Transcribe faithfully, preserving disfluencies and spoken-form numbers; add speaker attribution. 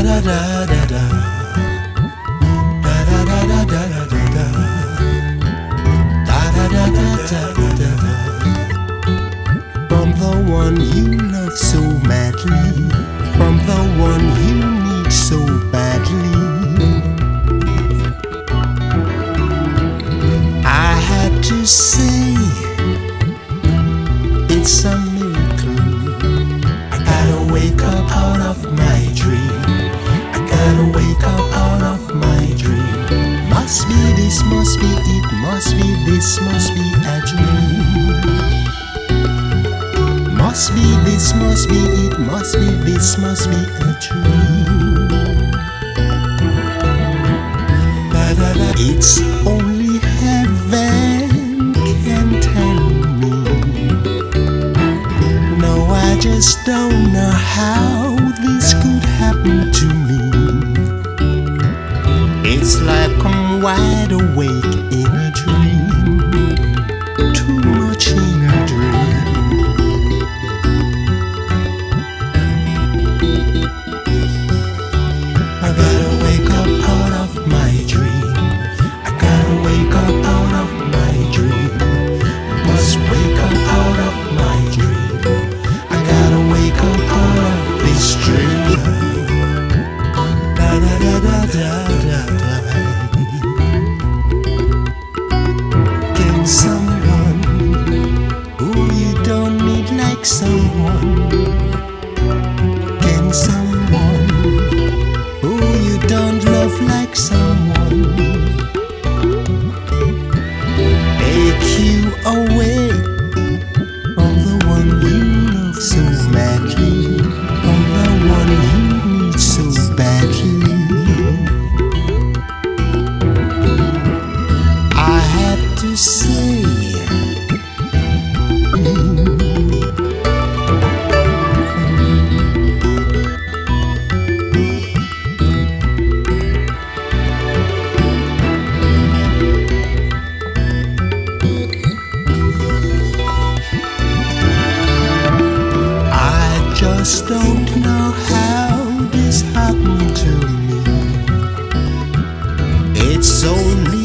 Speaker 1: da da da da. Da da da da da da da da. Da da da da da da da. From the one you love so madly, from the one you need so badly, I had to say it's a miracle. I gotta wake up out of my dream. I gotta wake up out of my dream. Must be this, must be it, must be this, must be a dream. Must be this, must be it, must be this, must be a dream. It's only heaven can tell me. No, I just don't know how this could happen to me. It's like I'm wide awake in a dream, too much in a dream. I gotta wake up out of my dream. I gotta wake up out of my dream. Must wake up out of my dream. I gotta wake up out of this dream. Da da da da da da da. Can someone who you don't need like someone? Can someone who you don't love like someone take you away from the one you love so madly, from the one you need so badly? I have to say, just don't know how this happened to me. It's only